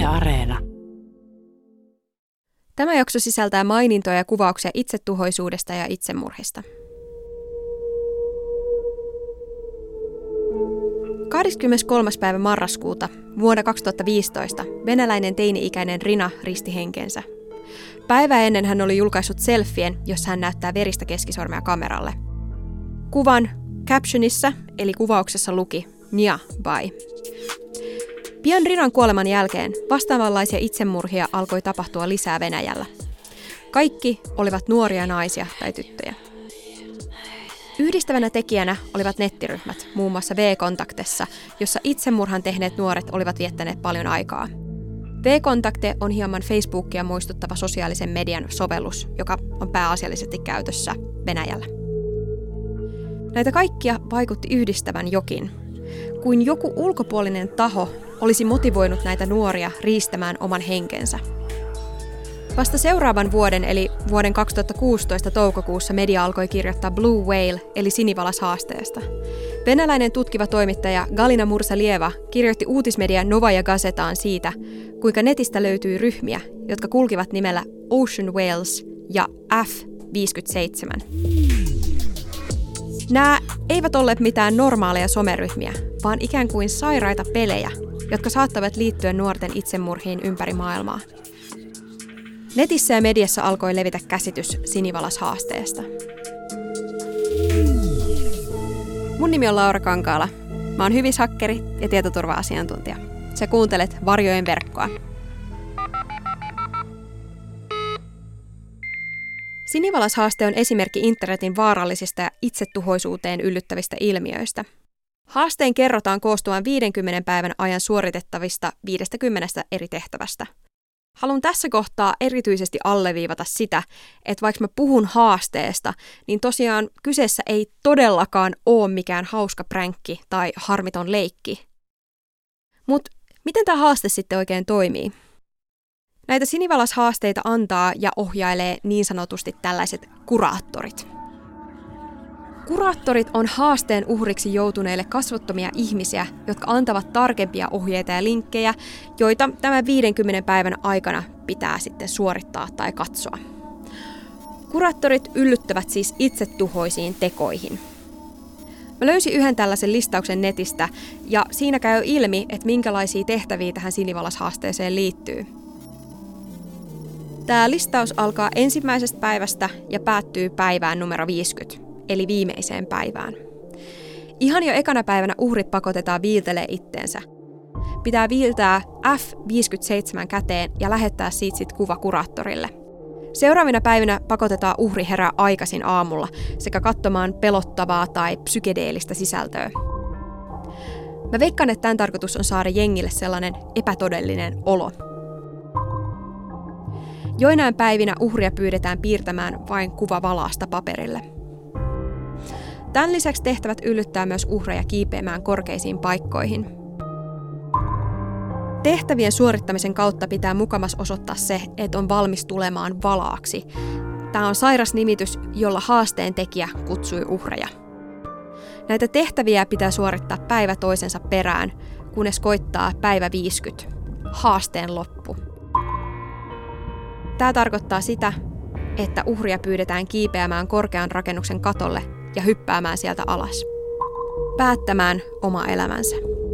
Areena. Tämä jakso sisältää mainintoja ja kuvauksia itsetuhoisuudesta ja itsemurhista. 23. päivä marraskuuta vuonna 2015 venäläinen teini-ikäinen Rina risti henkensä. Päivää ennen hän oli julkaissut selfien, jossa hän näyttää veristä keskisormea kameralle. Kuvan captionissa eli kuvauksessa luki "Nia, bye". Pian Rinan kuoleman jälkeen vastaavanlaisia itsemurhia alkoi tapahtua lisää Venäjällä. Kaikki olivat nuoria naisia tai tyttöjä. Yhdistävänä tekijänä olivat nettiryhmät, muun muassa V-Kontaktessa, jossa itsemurhan tehneet nuoret olivat viettäneet paljon aikaa. V-Kontakte on hieman Facebookia muistuttava sosiaalisen median sovellus, joka on pääasiallisesti käytössä Venäjällä. Näitä kaikkia vaikutti yhdistävän jokin, kuin joku ulkopuolinen taho olisi motivoinut näitä nuoria riistämään oman henkensä. Vasta seuraavan vuoden, eli vuoden 2016 toukokuussa media alkoi kirjoittaa Blue Whale, eli sinivalashaasteesta. Venäläinen tutkiva toimittaja Galina Mursalieva kirjoitti uutismedia Novaja Gazetaan siitä, kuinka netistä löytyi ryhmiä, jotka kulkivat nimellä Ocean Whales ja F57. Nämä eivät olleet mitään normaaleja someryhmiä, vaan ikään kuin sairaita pelejä, jotka saattavat liittyä nuorten itsemurhiin ympäri maailmaa. Netissä ja mediassa alkoi levitä käsitys sinivalashaasteesta. Mun nimi on Laura Kankaala. Mä oon hyvishakkeri ja tietoturva-asiantuntija. Sä kuuntelet Varjojen verkkoa. Sinivalashaaste on esimerkki internetin vaarallisista ja itsetuhoisuuteen yllyttävistä ilmiöistä. Haasteen kerrotaan koostuvan 50 päivän ajan suoritettavista 50 eri tehtävästä. Haluan tässä kohtaa erityisesti alleviivata sitä, että vaikka mä puhun haasteesta, niin tosiaan kyseessä ei todellakaan ole mikään hauska pränkki tai harmiton leikki. Mutta miten tämä haaste sitten oikein toimii? Näitä sinivalashaasteita antaa ja ohjailee niin sanotusti tällaiset kuraattorit. Kuraattorit on haasteen uhriksi joutuneille kasvottomia ihmisiä, jotka antavat tarkempia ohjeita ja linkkejä, joita tämän 50 päivän aikana pitää sitten suorittaa tai katsoa. Kuraattorit yllyttävät siis itsetuhoisiin tekoihin. Mä löysin yhden tällaisen listauksen netistä ja siinä käy ilmi, että minkälaisia tehtäviä tähän sinivalashaasteeseen liittyy. Tämä listaus alkaa ensimmäisestä päivästä ja päättyy päivään numero 50. Eli viimeiseen päivään. Ihan jo ekana päivänä uhrit pakotetaan viiltelee itteensä. Pitää viiltää F57 käteen ja lähettää siitä sit kuva kuraattorille. Seuraavina päivinä pakotetaan uhri herää aikaisin aamulla sekä katsomaan pelottavaa tai psykedeellistä sisältöä. Mä veikkaan, että tämän tarkoitus on saada jengille sellainen epätodellinen olo. Joinain päivinä uhria pyydetään piirtämään vain kuva valaasta paperille. Tämän lisäksi tehtävät yllyttää myös uhreja kiipeämään korkeisiin paikkoihin. Tehtävien suorittamisen kautta pitää mukamas osoittaa se, että on valmis tulemaan valaaksi. Tämä on sairas nimitys, jolla haasteen tekijä kutsui uhreja. Näitä tehtäviä pitää suorittaa päivä toisensa perään, kunnes koittaa päivä 50, haasteen loppu. Tämä tarkoittaa sitä, että uhria pyydetään kiipeämään korkean rakennuksen katolle ja hyppäämään sieltä alas. Päättämään oma elämänsä.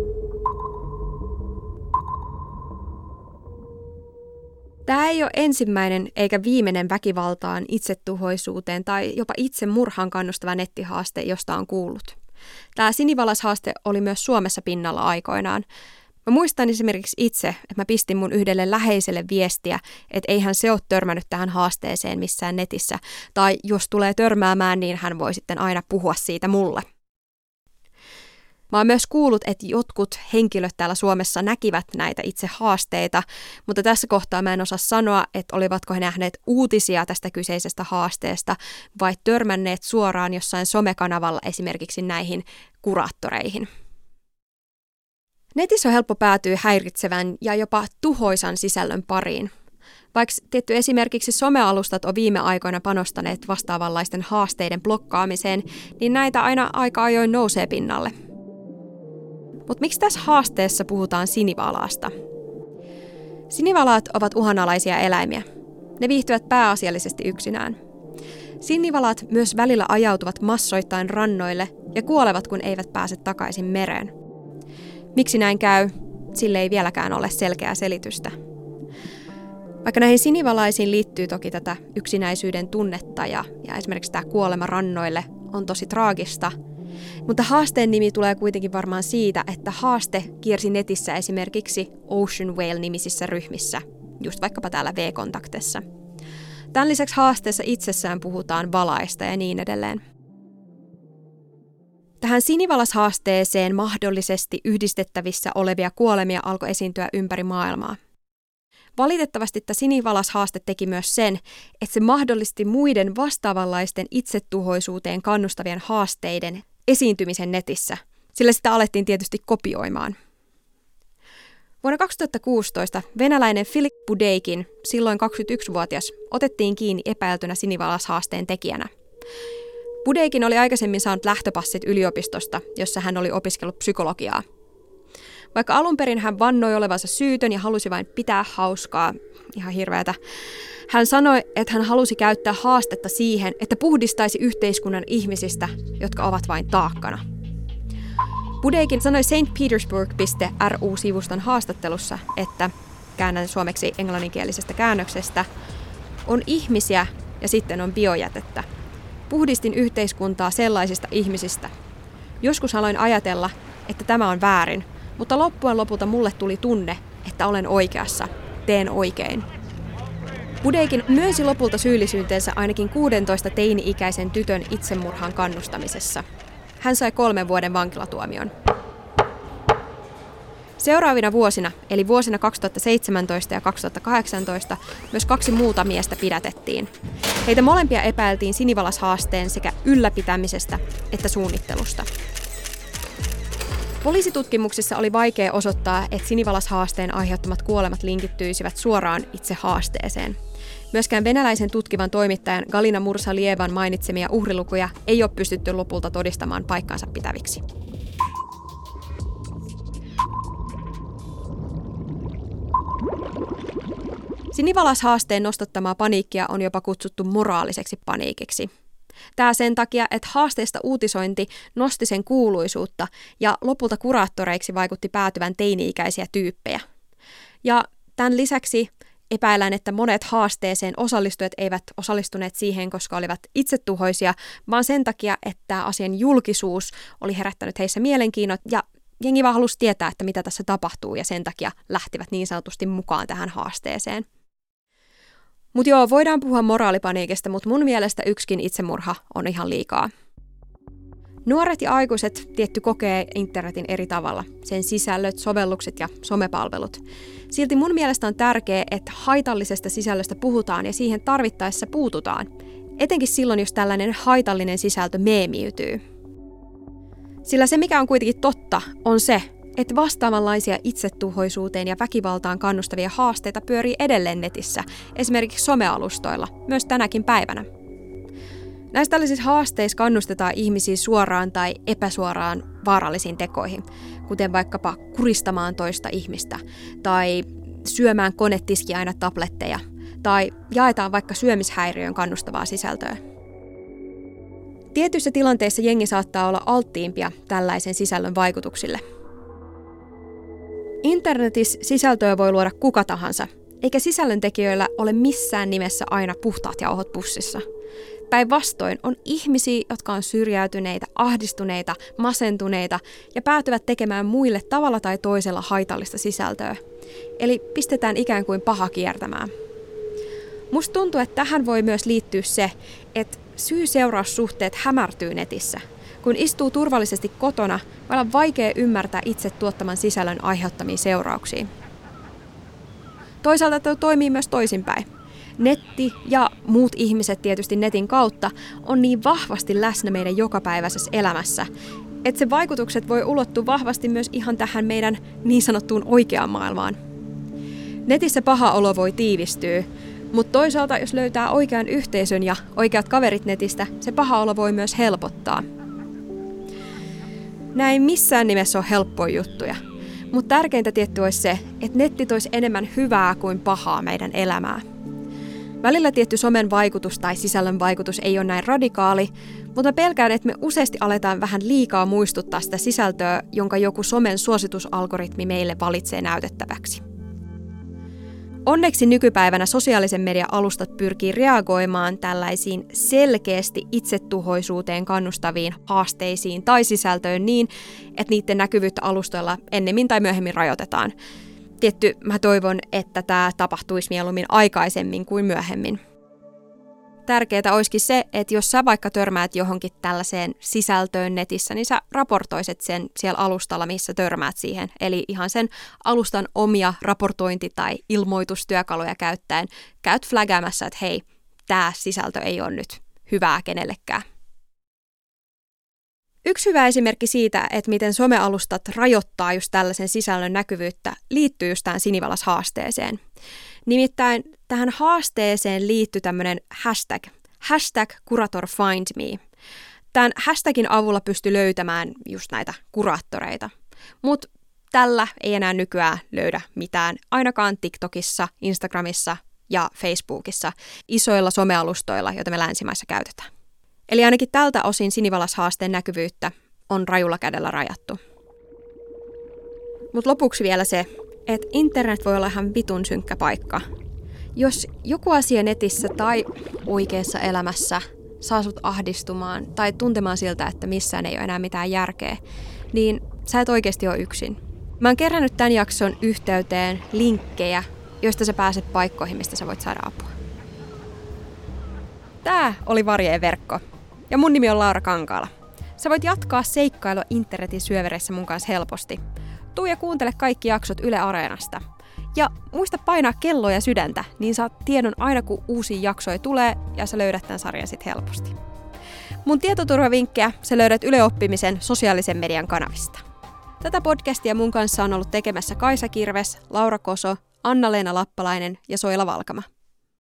Tämä ei ole ensimmäinen eikä viimeinen väkivaltaan, itsetuhoisuuteen tai jopa itsemurhaan kannustava nettihaaste, josta on kuullut. Tämä sinivalashaaste oli myös Suomessa pinnalla aikoinaan. Mä muistan esimerkiksi itse, että mä pistin mun yhdelle läheiselle viestiä, että eihän se ole törmännyt tähän haasteeseen missään netissä, tai jos tulee törmäämään, niin hän voi sitten aina puhua siitä mulle. Mä oon myös kuullut, että jotkut henkilöt täällä Suomessa näkivät näitä itse haasteita, mutta tässä kohtaa mä en osaa sanoa, että olivatko he nähneet uutisia tästä kyseisestä haasteesta vai törmänneet suoraan jossain somekanavalla esimerkiksi näihin kuraattoreihin. Netissä on helppo päätyä häiritsevän ja jopa tuhoisan sisällön pariin. Vaikka tietty esimerkiksi somealustat on viime aikoina panostaneet vastaavanlaisten haasteiden blokkaamiseen, niin näitä aina aika ajoin nousee pinnalle. Mutta miksi tässä haasteessa puhutaan sinivalasta? Sinivalaat ovat uhanalaisia eläimiä. Ne viihtyvät pääasiallisesti yksinään. Sinivalaat myös välillä ajautuvat massoittain rannoille ja kuolevat, kun eivät pääse takaisin mereen. Miksi näin käy? Sille ei vieläkään ole selkeää selitystä. Vaikka näihin sinivalaisiin liittyy toki tätä yksinäisyyden tunnetta ja esimerkiksi tämä kuolema rannoille on tosi traagista, mutta haasteen nimi tulee kuitenkin varmaan siitä, että haaste kiersi netissä esimerkiksi Ocean Whale-nimisissä ryhmissä, just vaikkapa täällä V-kontaktissa. Tämän lisäksi haasteessa itsessään puhutaan valaista ja niin edelleen. Tähän sinivalashaasteeseen mahdollisesti yhdistettävissä olevia kuolemia alkoi esiintyä ympäri maailmaa. Valitettavasti tämä sinivalashaaste teki myös sen, että se mahdollisti muiden vastaavanlaisten itsetuhoisuuteen kannustavien haasteiden esiintymisen netissä, sillä sitä alettiin tietysti kopioimaan. Vuonna 2016 venäläinen Filip Budeikin, silloin 21-vuotias, otettiin kiinni epäiltynä sinivalashaasteen tekijänä. Budeikin oli aikaisemmin saanut lähtöpassit yliopistosta, jossa hän oli opiskellut psykologiaa. Vaikka alun perin hän vannoi olevansa syytön ja halusi vain pitää hauskaa, ihan hirveätä, hän sanoi, että hän halusi käyttää haastetta siihen, että puhdistaisi yhteiskunnan ihmisistä, jotka ovat vain taakkana. Budeikin sanoi stpetersburg.ru-sivuston haastattelussa, että, käännän suomeksi englanninkielisestä käännöksestä, on ihmisiä ja sitten on biojätettä. Puhdistin yhteiskuntaa sellaisista ihmisistä. Joskus aloin ajatella, että tämä on väärin, mutta loppujen lopulta mulle tuli tunne, että olen oikeassa, teen oikein. Budeikin myönsi lopulta syyllisyytensä ainakin 16 teini-ikäisen tytön itsemurhaan kannustamisessa. Hän sai 3 vuoden vankilatuomion. Seuraavina vuosina, eli vuosina 2017 ja 2018, myös 2 muuta miestä pidätettiin. Heitä molempia epäiltiin sinivalashaasteen sekä ylläpitämisestä että suunnittelusta. Poliisitutkimuksissa oli vaikea osoittaa, että sinivalashaasteen aiheuttamat kuolemat linkittyisivät suoraan itse haasteeseen. Myöskään venäläisen tutkivan toimittajan Galina Mursalievan mainitsemia uhrilukuja ei ole pystytty lopulta todistamaan paikkansa pitäviksi. Sinivalashaasteen nostattamaa paniikkia on jopa kutsuttu moraaliseksi paniikiksi. Tämä sen takia, että haasteesta uutisointi nosti sen kuuluisuutta ja lopulta kuraattoreiksi vaikutti päätyvän teini-ikäisiä tyyppejä. Ja tämän lisäksi epäillään, että monet haasteeseen osallistujat eivät osallistuneet siihen, koska olivat itsetuhoisia, vaan sen takia, että asian julkisuus oli herättänyt heissä mielenkiinnon ja jengi vaan halusi tietää, että mitä tässä tapahtuu ja sen takia lähtivät niin sanotusti mukaan tähän haasteeseen. Mutta joo, voidaan puhua moraalipaniikista, mutta mun mielestä yksikin itsemurha on ihan liikaa. Nuoret ja aikuiset tietty kokee internetin eri tavalla, sen sisällöt, sovellukset ja somepalvelut. Silti mun mielestä on tärkeää, että haitallisesta sisällöstä puhutaan ja siihen tarvittaessa puututaan, etenkin silloin, jos tällainen haitallinen sisältö meemiytyy. Sillä se, mikä on kuitenkin totta, on se, että vastaavanlaisia itsetuhoisuuteen ja väkivaltaan kannustavia haasteita pyörii edelleen netissä, esimerkiksi somealustoilla, myös tänäkin päivänä. Näissä tällaisissa haasteissa kannustetaan ihmisiä suoraan tai epäsuoraan vaarallisiin tekoihin, kuten vaikkapa kuristamaan toista ihmistä, tai syömään konetiskiä aina tabletteja, tai jaetaan vaikka syömishäiriöön kannustavaa sisältöä. Tietyissä tilanteissa jengi saattaa olla alttiimpia tällaisen sisällön vaikutuksille. Internetissä sisältöä voi luoda kuka tahansa, eikä sisällöntekijöillä ole missään nimessä aina puhtaat jauhot pussissa. Päinvastoin on ihmisiä, jotka on syrjäytyneitä, ahdistuneita, masentuneita ja päätyvät tekemään muille tavalla tai toisella haitallista sisältöä. Eli pistetään ikään kuin paha kiertämään. Musta tuntuu, että tähän voi myös liittyä se, että syy-seuraussuhteet hämärtyy netissä. Kun istuu turvallisesti kotona, voi olla vaikea ymmärtää itse tuottaman sisällön aiheuttamia seurauksia. Toisaalta tämä toimii myös toisinpäin. Netti ja muut ihmiset tietysti netin kautta on niin vahvasti läsnä meidän jokapäiväisessä elämässä, että se vaikutukset voi ulottua vahvasti myös ihan tähän meidän niin sanottuun oikeaan maailmaan. Netissä paha olo voi tiivistyä, mutta toisaalta jos löytää oikean yhteisön ja oikeat kaverit netistä, se paha olo voi myös helpottaa. Näin missään nimessä on helppoja juttuja, Mutta tärkeintä tietty olisi se, että netti toisi enemmän hyvää kuin pahaa meidän elämää. Välillä tietty somen vaikutus tai sisällön vaikutus ei ole näin radikaali, mutta pelkään, että me useasti aletaan vähän liikaa muistuttaa sitä sisältöä, jonka joku somen suositusalgoritmi meille valitsee näytettäväksi. Onneksi nykypäivänä sosiaalisen median alustat pyrkii reagoimaan tällaisiin selkeästi itsetuhoisuuteen kannustaviin haasteisiin tai sisältöön niin, että niiden näkyvyyttä alustoilla ennemmin tai myöhemmin rajoitetaan. Tietty, mä toivon, että tämä tapahtuisi mieluummin aikaisemmin kuin myöhemmin. Tärkeää olisikin se, että jos sä vaikka törmäät johonkin tällaiseen sisältöön netissä, niin sä raportoisit sen siellä alustalla, missä törmäät siihen. Eli ihan sen alustan omia raportointi- tai ilmoitustyökaluja käyttäen käyt flagäämässä, että hei, tämä sisältö ei ole nyt hyvää kenellekään. Yksi hyvä esimerkki siitä, että miten somealustat rajoittaa just tällaisen sisällön näkyvyyttä, liittyy just tähän Sinivalas-haasteeseen. Nimittäin tähän haasteeseen liittyy tämmöinen hashtag #curatorfindme. Tämän hashtagin avulla pystyy löytämään just näitä kuraattoreita, mutta tällä ei enää nykyään löydä mitään, ainakaan TikTokissa, Instagramissa ja Facebookissa, isoilla somealustoilla, joita me länsimaissa käytetään. Eli ainakin tältä osin Sinivalas-haasteen näkyvyyttä on rajulla kädellä rajattu. Mutta lopuksi vielä se, että internet voi olla ihan vitun synkkä paikka. Jos joku asia netissä tai oikeassa elämässä saa sut ahdistumaan tai tuntemaan siltä, että missään ei ole enää mitään järkeä, niin sä et oikeasti ole yksin. Mä oon kerännyt tämän jakson yhteyteen linkkejä, joista sä pääset paikkoihin, mistä sä voit saada apua. Tää oli Varjeen verkko. Ja mun nimi on Laura Kankaala. Sä voit jatkaa seikkailua internetin syövereissä mun kanssa helposti. Tuu ja kuuntele kaikki jaksot Yle Areenasta. Ja muista painaa kelloa ja sydäntä, niin saat tiedon aina kun uusia jaksoja tulee ja sä löydät tämän sarjan sit helposti. Mun tietoturvavinkkejä sä löydät Yle Oppimisen sosiaalisen median kanavista. Tätä podcastia mun kanssa on ollut tekemässä Kaisa Kirves, Laura Koso, Anna-Leena Lappalainen ja Soila Valkama.